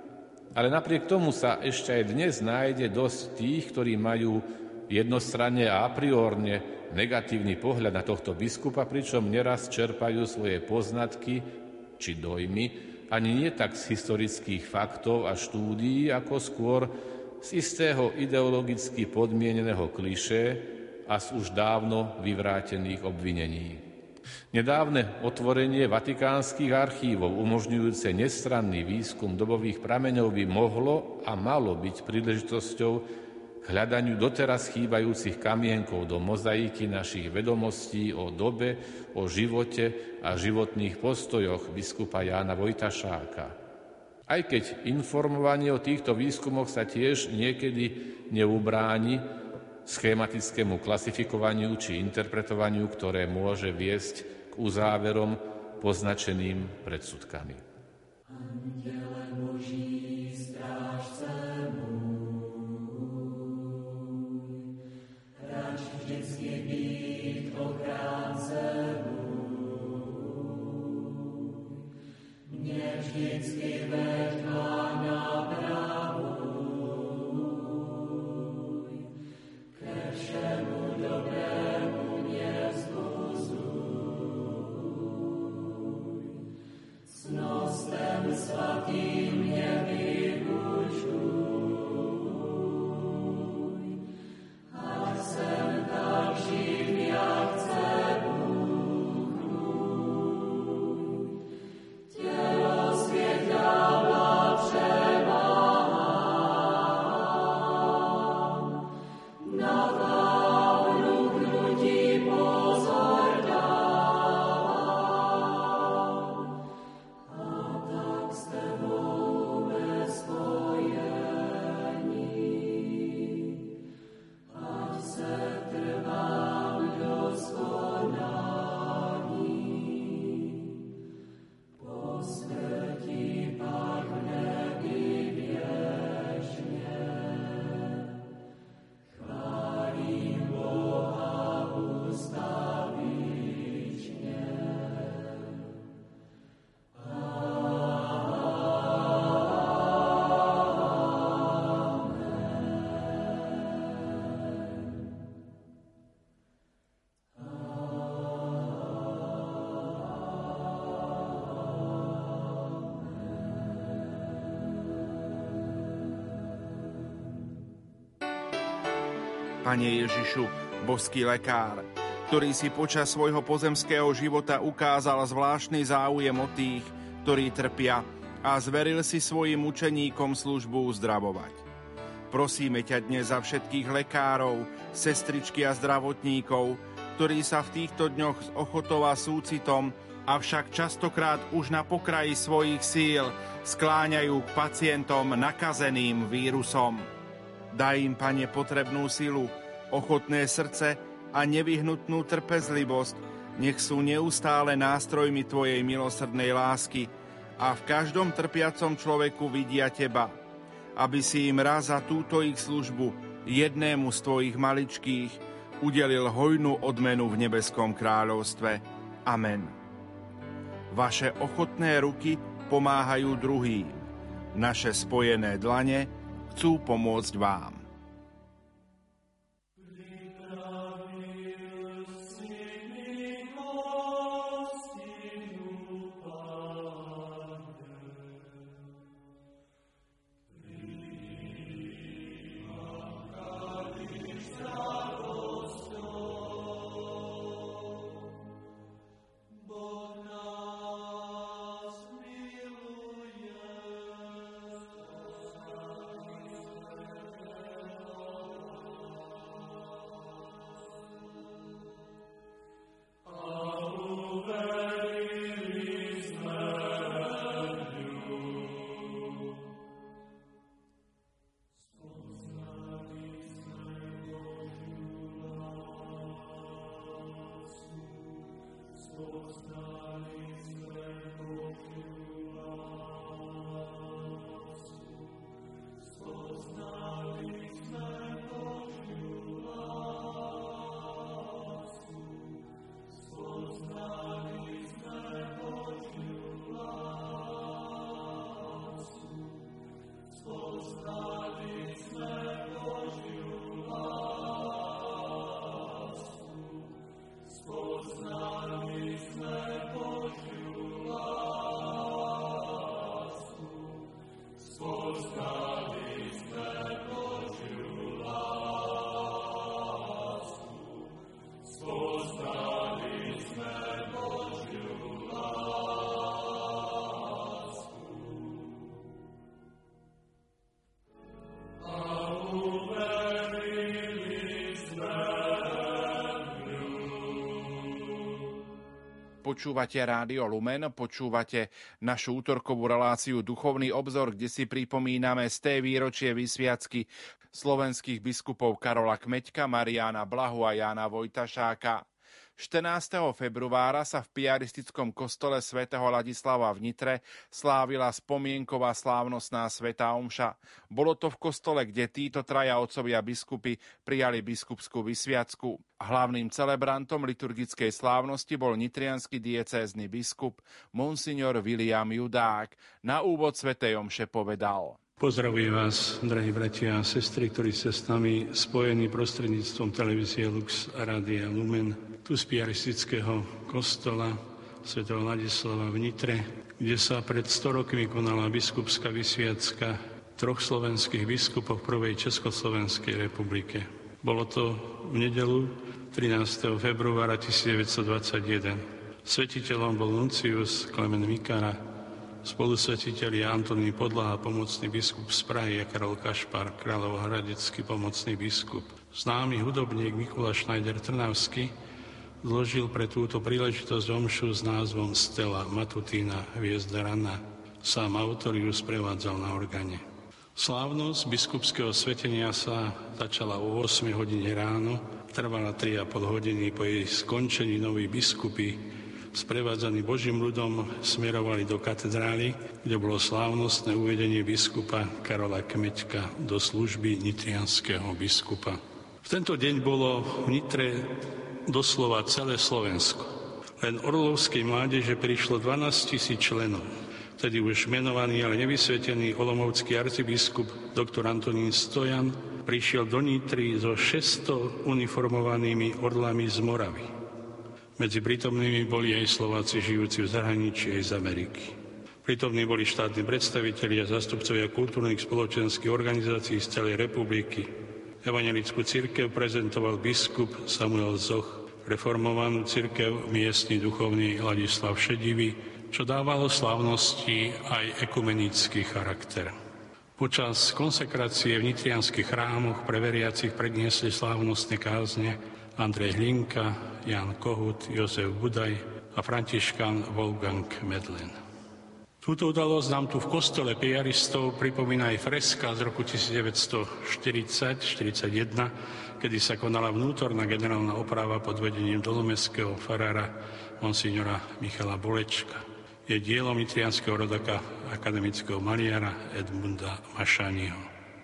ale napriek tomu sa ešte aj dnes nájde dosť tých, ktorí majú jednostranne a a priorne negatívny pohľad na tohto biskupa, pričom neraz čerpajú svoje poznatky či dojmy ani nie tak z historických faktov a štúdií, ako skôr z istého ideologicky podmieneného klišé a z už dávno vyvrátených obvinení. Nedávne otvorenie vatikánskych archívov umožňujúce nestranný výskum dobových prameňov by mohlo a malo byť príležitosťou k hľadaniu doteraz chýbajúcich kamienkov do mozaiky našich vedomostí o dobe, o živote a životných postojoch biskupa Jána Vojtašáka. Aj keď informovanie o týchto výskumoch sa tiež niekedy neubráni schematickému klasifikovaniu či interpretovaniu, ktoré môže viesť k uzáverom poznačeným predsudkami. Anděle Boží, strážce môj, rač vždycky být ochránce môj, Pane Ježišu, božský lekár, ktorý si počas svojho pozemského života ukázal zvláštny záujem o tých, ktorí trpia, a zveril si svojim učeníkom službu uzdravovať. Prosíme ťa dnes za všetkých lekárov, sestričky a zdravotníkov, ktorí sa v týchto dňoch s ochotou a súcitom, avšak častokrát už na pokraji svojich síl, skláňajú k pacientom nakazeným vírusom. Daj im, Pane, potrebnú silu, ochotné srdce a nevyhnutnú trpezlivosť, nech sú neustále nástrojmi Tvojej milosrdnej lásky a v každom trpiacom človeku vidia Teba, aby si im raz za túto ich službu, jednému z Tvojich maličkých, udelil hojnú odmenu v nebeskom kráľovstve. Amen. Vaše ochotné ruky pomáhajú druhým. Naše spojené dlane chcú pomôcť vám. Počúvate Rádio Lumen, počúvate našu útorkovú reláciu Duchovný obzor, kde si pripomíname sté výročie vysviacky slovenských biskupov Karola Kmeďka, Mariána Blahu a Jána Vojtašáka. štrnásteho februára sa v piaristickom kostole svätého Ladislava v Nitre slávila spomienková slávnostná svätá omša. Bolo to v kostole, kde títo traja otcovia biskupy prijali biskupskú vysviacku. Hlavným celebrantom liturgickej slávnosti bol nitriansky diecézny biskup monsignor William Judák. Na úvod svätej omše povedal: Pozdravujem vás, drahí bratia a sestry, ktorí ste s nami spojení prostredníctvom televízie Lux a Rádia Lumen, tu z piaristického kostola svätého Ladislava v Nitre, kde sa pred sto rokmi konala biskupská vysviacka troch slovenských biskupov v prvej Československej republike. Bolo to v nedeľu trinásteho februára tisícdeväťstodvadsaťjeden. Svetiteľom bol nuncius Klement Mikara, spolusvetiteľi Antonín Podlaha, pomocný biskup z Prahy, a Karol Kašpar, kráľovohradecký pomocný biskup. Známy hudobník Mikuláš Schneider Trnavský zložil pre túto príležitosť omšu s názvom Stella Matutína hviezda ranná. Sám autor ju sprevádzal na orgáne. Slávnosť biskupského svetenia sa začala o ôsmej hodine ráno, trvala tri a pol hodiny. Po jej skončení noví biskupy sprevádzaní Božím ľudom smerovali do katedrály, kde bolo slávnostné uvedenie biskupa Karola Kmeďka do služby nitrianskeho biskupa. V tento deň bolo v Nitre doslova celé Slovensko. Len orlovskej mládeže prišlo dvanásť tisíc členov. Vtedy už menovaný, ale nevysvetený olomoucký arcibiskup doktor Antonín Stojan prišiel do Nitry so šesťsto uniformovanými orlami z Moravy. Medzi prítomnými boli aj Slováci žijúci v zahraničí aj z Ameriky. Prítomní boli štátni predstavitelia, zástupcovia kultúrnych spoločenských organizácií z celej republiky, Evangelickú cirkev prezentoval biskup Samuel Zoch, reformovanú cirkev miestny duchovný Ladislav Šedivý, čo dávalo slávnosti aj ekumenický charakter. Počas konsekrácie v nitrianskych chrámoch pre veriacich predniesli slávnostné kázne Andrej Hlinka, Jan Kohut, Jozef Budaj a františkán Wolfgang Medlen. Túto udalosť nám tu v kostole piaristov pripomína aj freska z roku devätnásťstoštyridsať štyridsaťjeden, kedy sa konala vnútorná generálna oprava pod vedením dolomestského farára monsignora Michala Bolečka. Je dielom nitrianskeho rodáka akademického maliara Edmunda Mašaniho.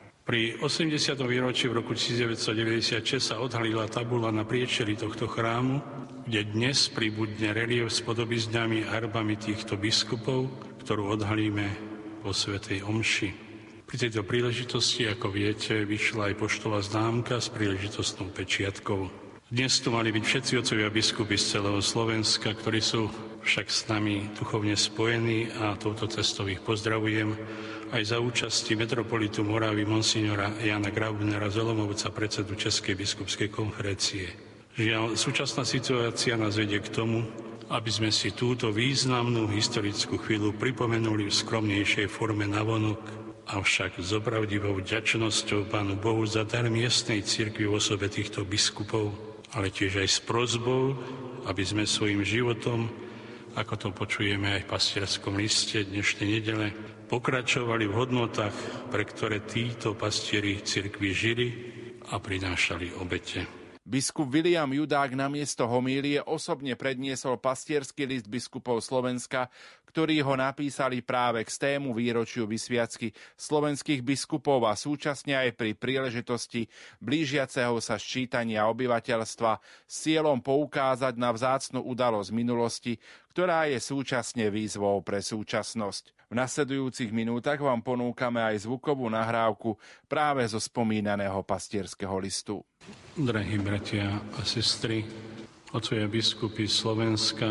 Pri osemdesiatom výročí v roku devätnásťstodeväťdesiatšesť sa odhalila tabula na priečeli tohto chrámu, kde dnes pribudne relief s podobizňami a herbami týchto biskupov, ktorú odhalíme vo svätej omši. Pri tejto príležitosti, ako viete, vyšla aj poštová známka s príležitostnou pečiatkou. Dnes tu mali byť všetci otcovia biskupy z celého Slovenska, ktorí sú však s nami duchovne spojení a touto cestou ich pozdravujem aj za účasti metropolitu Moravy monsignora Jana Graubnera z Olomouca, predsedu Českej biskupskej konferencie. Žiaľ, súčasná situácia nás vedie k tomu, aby sme si túto významnú historickú chvíľu pripomenuli v skromnejšej forme navonok, avšak s opravdivou vďačnosťou Pánu Bohu za dar miestnej cirkvi v osobe týchto biskupov, ale tiež aj s prosbou, aby sme svojim životom, ako to počujeme aj v pastierskom liste dnešnej nedele, pokračovali v hodnotách, pre ktoré títo pastieri cirkvi žili a prinášali obete. Biskup William Judák namiesto homílie osobne predniesol pastierský list biskupov Slovenska, ktorí ho napísali práve k stému výročiu vysviacky slovenských biskupov a súčasne aj pri príležitosti blížiaceho sa sčítania obyvateľstva s cieľom poukázať na vzácnu udalosť minulosti, ktorá je súčasne výzvou pre súčasnosť. V nasledujúcich minútach vám ponúkame aj zvukovú nahrávku práve zo spomínaného pastierského listu. Drahí bratia a sestry, otcovia biskupy Slovenska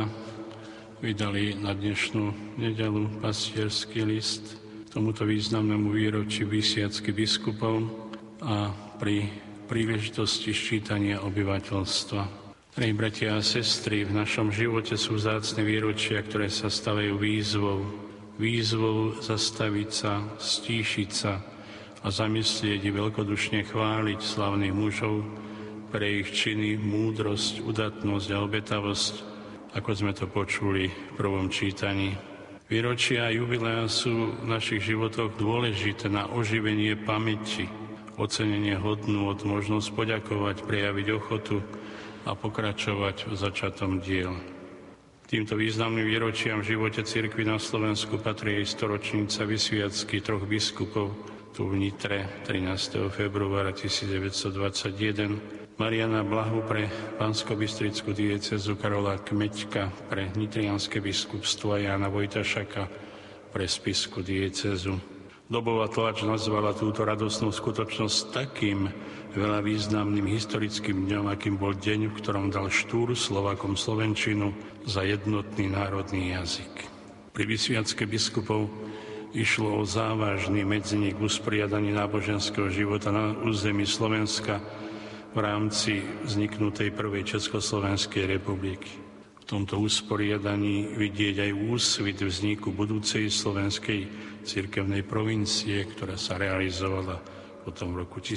vydali na dnešnú nedeľu pastierský list k tomuto významnému výročiu vysviacky biskupov a pri príležitosti sčítania obyvateľstva. Drahí bratia a sestry, v našom živote sú vzácne výročia, ktoré sa stavajú výzvou. Výzvou zastaviť sa, stíšiť sa a zamyslieť i veľkodušne chváliť slavných mužov pre ich činy, múdrosť, udatnosť a obetavosť, ako sme to počuli v prvom čítaní. Výročia a jubileá sú v našich životoch dôležité na oživenie pamäti, ocenenie hodnôt, možnosť poďakovať, prejaviť ochotu a pokračovať v začatom diel. Týmto významným výročiam v živote cirkvi na Slovensku patrí aj storočnica vysviacky troch biskupov tu v Nitre trinásteho februára tisícdeväťstodvadsaťjeden, Mariana Blahu pre Banskobystrickú diecézu, Karola Kmeďka pre nitrianske biskupstvo a Jána Vojtašaka pre spišskú diecézu. Dobová tlač nazvala túto radostnú skutočnosť takým veľa významným historickým dňom, akým bol deň, v ktorom dal štúr Slovákom slovenčinu za jednotný národný jazyk. Pri vysviacke biskupov išlo o závažný medzeník v usporiadaní náboženského života na území Slovenska v rámci vzniknutej prvej Československej republiky. V tomto usporiadaní vidieť aj úsvit vzniku budúcej slovenskej cirkevnej provincie, ktorá sa realizovala potom v roku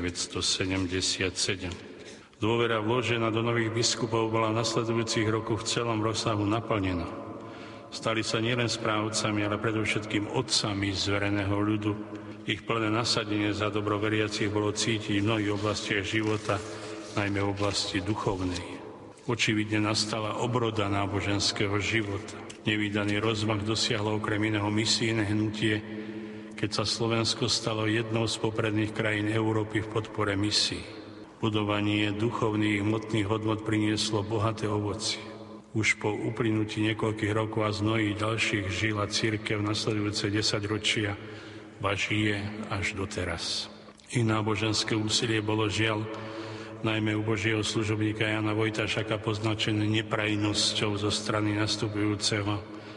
devätnásťstosedemdesiatsedem. Dôvera vložená do nových biskupov bola v nasledujúcich rokoch v celom rozsahu naplnená. Stali sa nielen správcami, ale predovšetkým otcami zvereného ľudu. Ich plné nasadenie za dobroveriacich bolo cítiť v mnohých oblastiach života, najmä v oblasti duchovnej. Očividne nastala obroda náboženského života. Nevídaný rozmach dosiahlo okrem iného misijné hnutie, keď sa Slovensko stalo jednou z popredných krajín Európy v podpore misií. Budovanie duchovných hmotných hodnot prinieslo bohaté ovocie. Už po uplynutí niekoľkých rokov a z mnohých ďalších žila cirkev nasledujúce desaťročia, ba žije až doteraz. Ich náboženské úsilie bolo žiaľ najmä u Božieho služobníka Jana Vojtašaka poznačené neprajnosťou zo strany nastupujúceho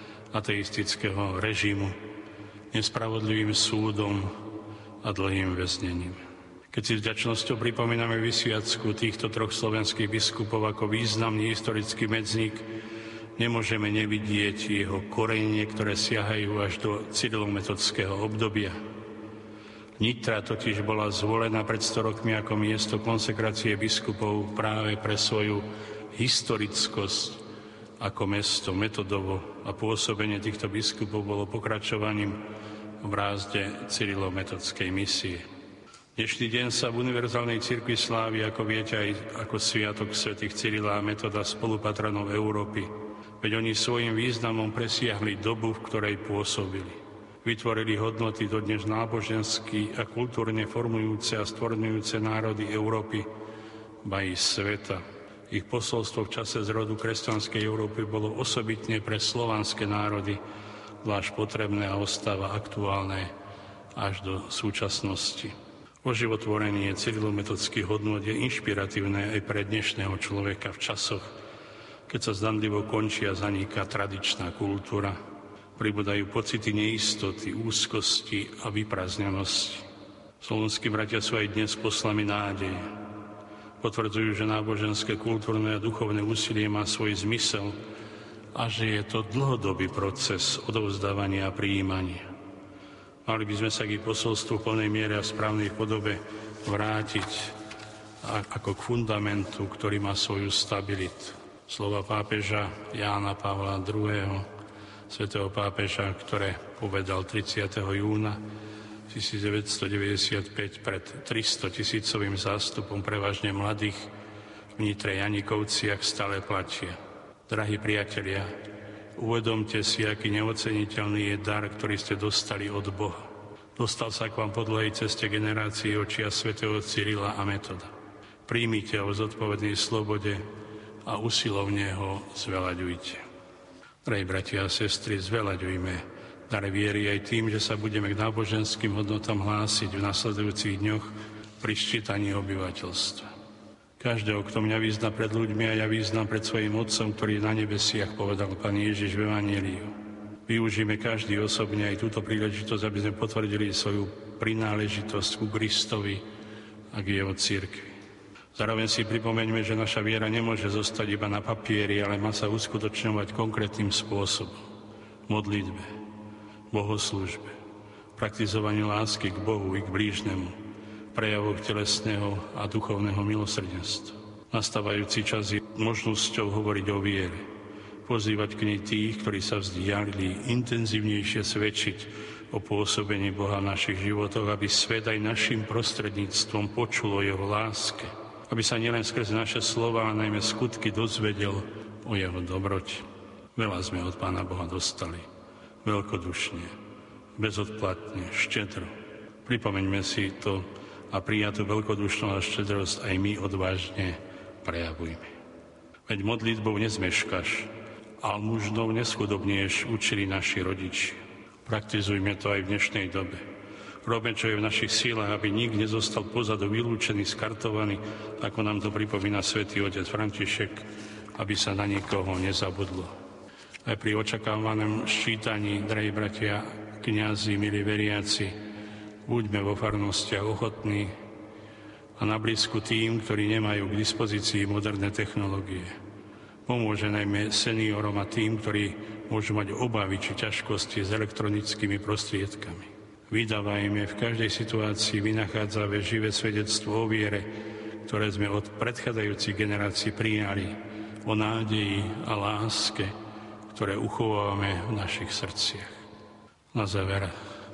ateistického režimu, nespravodlivým súdom a dlhým väznením. Keď si s vďačnosťou pripomíname vysviacku týchto troch slovenských biskupov ako významný historický medzník, nemôžeme nevidieť jeho korene, ktoré siahajú až do cyrilometodského obdobia. Nitra totiž bola zvolená pred sto rokmi ako miesto konsekrácie biskupov práve pre svoju historickosť ako mesto Metodovo, a pôsobenie týchto biskupov bolo pokračovaním v brázde cyrilometodskej misie. Dnešný deň sa v univerzálnej cirkvi slávi, ako viete, aj ako sviatok svätých Cyrila a Metoda, spolupatronov Európy. Veď oni svojím významom presiahli dobu, v ktorej pôsobili. Vytvorili hodnoty dodnes nábožensky a kultúrne formujúce a stvorňujúce národy Európy, ba i sveta. Ich posolstvo v čase zrodu kresťanskej Európy bolo osobitne pre slovanské národy zvlášť potrebné a ostáva aktuálne až do súčasnosti. Oživotvorenie cyrilometodských hodnôt je inšpiratívne aj pre dnešného človeka v časoch, keď sa zdanlivo končí a zaniká tradičná kultúra. Pribúdajú pocity neistoty, úzkosti a vyprázdnenosti. Slovenskí bratia sú aj dnes poslami nádeje. Potvrdzujú, že náboženské, kultúrne a duchovné úsilie má svoj zmysel a že je to dlhodobý proces odovzdávania a prijímania. Mali by sme sa k ich posolstvu v plnej miere a správnej podobe vrátiť ako k fundamentu, ktorý má svoju stabilitu. Slova pápeža Jána Pavla druhého., svätého pápeža, ktoré povedal tridsiateho júna tisícdeväťstodeväťdesiatpäť pred tristotisícovým zástupom prevažne mladých v Nitre Janikovciach, stále platia. Drahí priatelia, uvedomte si, aký neoceniteľný je dar, ktorý ste dostali od Boha. Dostal sa k vám po dlhej ceste generácií očia svätého Cyrila a Metoda. Príjmite ho v zodpovednej slobode a usilovne ho zveľaďujte. Drahí bratia a sestry, zveľaďujme dar viery aj tým, že sa budeme k náboženským hodnotám hlásiť v nasledujúcich dňoch pri ščítaní obyvateľstva. Každého, kto mňa vyzná pred ľuďmi a ja vyznám pred svojím Otcom, ktorý je na nebesiach, povedal Pán Ježiš v Evanjeliu. Využijeme každý osobne aj túto príležitosť, aby sme potvrdili svoju prináležitosť ku Kristovi a k jeho cirkvi. Zároveň si pripomeňme, že naša viera nemôže zostať iba na papieri, ale má sa uskutočňovať konkrétnym spôsobom. Modlitbe, bohoslúžbe, praktizovaniu lásky k Bohu i k blížnemu, prejavoch telesného a duchovného milosrdenstva. Nastávajúci čas je možnosťou hovoriť o viere, pozývať k nej tých, ktorí sa vzdialili, intenzívnejšie svedčiť o pôsobení Boha v našich životoch, aby svet aj našim prostredníctvom počul o jeho láske, aby sa nielen skrze naše slova, a najmä skutky dozvedel o jeho dobrote. Veľa sme od Pána Boha dostali, veľkodušne, bezodplatne, štedro. Pripomeňme si to a prijatú veľkodušnosť a štedrosť aj my odvážne prejavujme. Veď modlitbou nezmeškaš, almužnou neschudobnieš, učili naši rodiči. Praktizujme to aj v dnešnej dobe. Robme, čo je v našich sílach, aby nik nezostal pozadu, vylúčený, skartovaný, ako nám to pripomína svätý otec František, aby sa na nikoho nezabudlo. Aj pri očakávanom ščítaní, drahí bratia, kňazi, milí veriaci, buďme vo farnostiach ochotní a na blízku tým, ktorí nemajú k dispozícii moderné technológie. Pomôže najmä seniorom a tým, ktorí môžu mať obavy či ťažkosti s elektronickými prostriedkami. Vydávajme v každej situácii vynachádzame živé svedectvo o viere, ktoré sme od predchádzajúcich generácií prijali, o nádeji a láske, ktoré uchovávame v našich srdciach. Na záver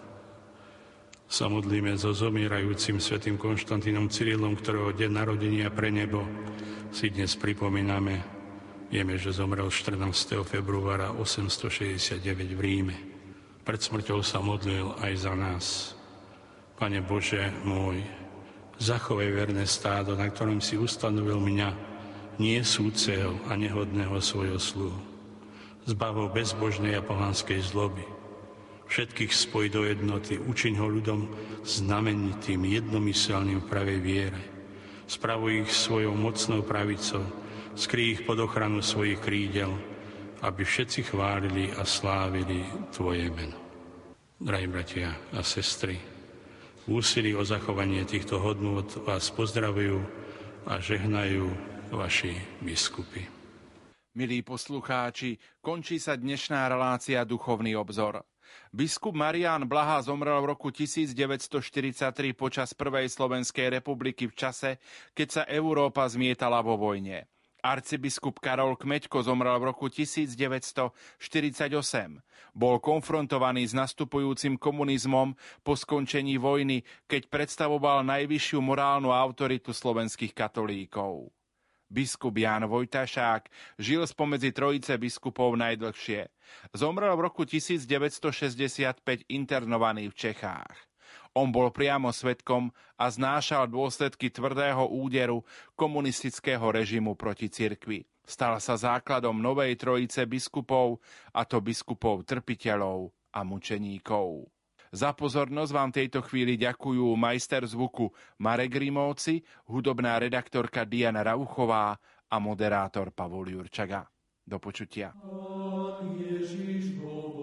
sa modlíme so zomierajúcim svätým Konštantínom Cyrilom, ktorého deň narodenia pre nebo si dnes pripomíname. Vieme, že zomrel štrnásteho februára osemstošesťdesiatdeväť v Ríme. Pred smrťou sa modlil aj za nás. Pane Bože môj, zachovaj verné stádo, na ktorom si ustanovil mňa, nie súceho a nehodného svojho sluhu. Zbav ho bezbožnej a pohanskej zloby. Všetkých spoj do jednoty, učiň ho ľuďom znamenitým, jednomyselným v pravej viere. Spravuj ich svojou mocnou pravicou, skrý ich pod ochranu svojich krídel, aby všetci chválili a slávili Tvoje meno. Drahí bratia a sestry, V úsilí o zachovanie týchto hodnôt vás pozdravujú a žehnajú vaši biskupy. Milí poslucháči, končí sa dnešná relácia Duchovný obzor. Biskup Marián Blaha zomrel v roku devätnásťstoštyridsaťtri počas prvej Slovenskej republiky v čase, keď sa Európa zmietala vo vojne. Arcibiskup Karol Kmeďko zomrel v roku devätnásťstoštyridsaťosem. Bol konfrontovaný s nastupujúcim komunizmom po skončení vojny, keď predstavoval najvyššiu morálnu autoritu slovenských katolíkov. Biskup Ján Vojtašák žil spomedzi trojice biskupov najdlhšie. Zomrel v roku devätnásťstošesťdesiatpäť internovaný v Čechách. On bol priamo svedkom a znášal dôsledky tvrdého úderu komunistického režimu proti cirkvi. Stal sa základom novej trojice biskupov, a to biskupov trpiteľov a mučeníkov. Za pozornosť vám tejto chvíli ďakujú majster zvuku Marek Grimovci, hudobná redaktorka Diana Rauchová a moderátor Pavol Jurčaga. Do počutia.